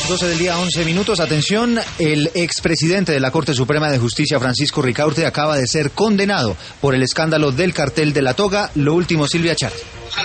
12 del día, 11 minutos. Atención, el expresidente de la Corte Suprema de Justicia, Francisco Ricaurte, acaba de ser condenado por el escándalo del cartel de la toga. Lo último, Silvia Char.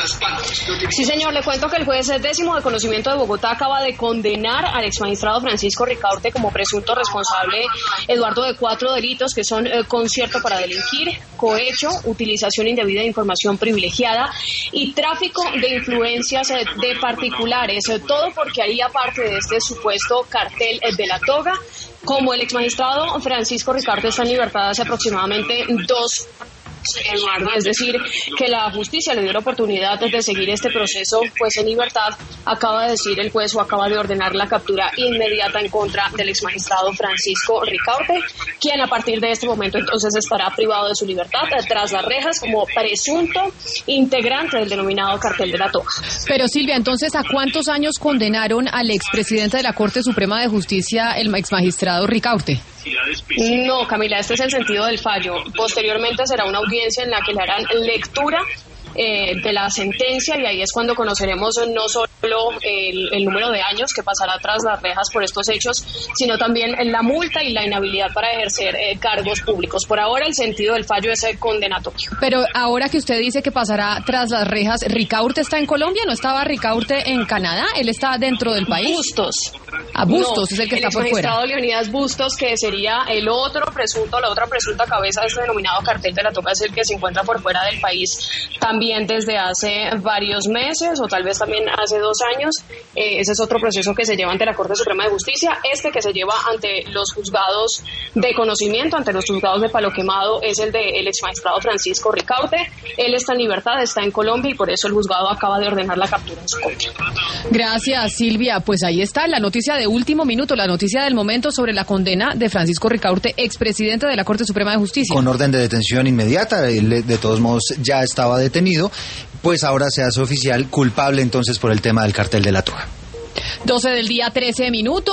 Sí, señor, le cuento que el juez 10º de conocimiento de Bogotá acaba de condenar al exmagistrado Francisco Ricaurte como presunto responsable, Eduardo, de 4 delitos que son concierto para delinquir, cohecho, utilización indebida de información privilegiada y tráfico de influencias de particulares. Todo porque haría parte de este supuesto cartel de la toga. Como el exmagistrado Francisco Ricaurte está en libertad hace aproximadamente 2 Eduardo, es decir, que la justicia le dio la oportunidad de seguir este proceso pues en libertad, acaba de decir el juez, o acaba de ordenar la captura inmediata en contra del exmagistrado Francisco Ricaurte, quien a partir de este momento entonces estará privado de su libertad tras las rejas como presunto integrante del denominado cartel de la toga. Pero Silvia, entonces, ¿a cuántos años condenaron al expresidente de la Corte Suprema de Justicia, el exmagistrado Ricaurte? No, Camila, este es el sentido del fallo. Posteriormente será una audiencia en la que le harán lectura de la sentencia y ahí es cuando conoceremos no solo el número de años que pasará tras las rejas por estos hechos, sino también la multa y la inhabilidad para ejercer cargos públicos. Por ahora el sentido del fallo es condenatorio. Pero ahora que usted dice que pasará tras las rejas, ¿Ricaurte está en Colombia? ¿No estaba Ricaurte en Canadá? ¿Él está dentro del país? Bustos. Bustos no, es el que está por fuera. El exmagistrado Leonidas Bustos, que sería el otro presunto, la otra presunta cabeza de este denominado cartel de la toga, es el que se encuentra por fuera del país también desde hace varios meses o tal vez también hace 2 años. Ese es otro proceso que se lleva ante la Corte Suprema de Justicia. Este que se lleva ante los juzgados de conocimiento, ante los juzgados de Palo Quemado, es el del exmagistrado Francisco Ricaurte. Él está en libertad, está en Colombia y por eso el juzgado acaba de ordenar la captura en su contra. Gracias, Silvia. Pues ahí está la noticia de último minuto, la noticia del momento sobre la condena de Francisco Ricaurte, expresidente de la Corte Suprema de Justicia. Con orden de detención inmediata, él de todos modos ya estaba detenido, pues ahora se hace oficial culpable entonces por el tema del cartel de la toga. 12 del día, 13 minutos.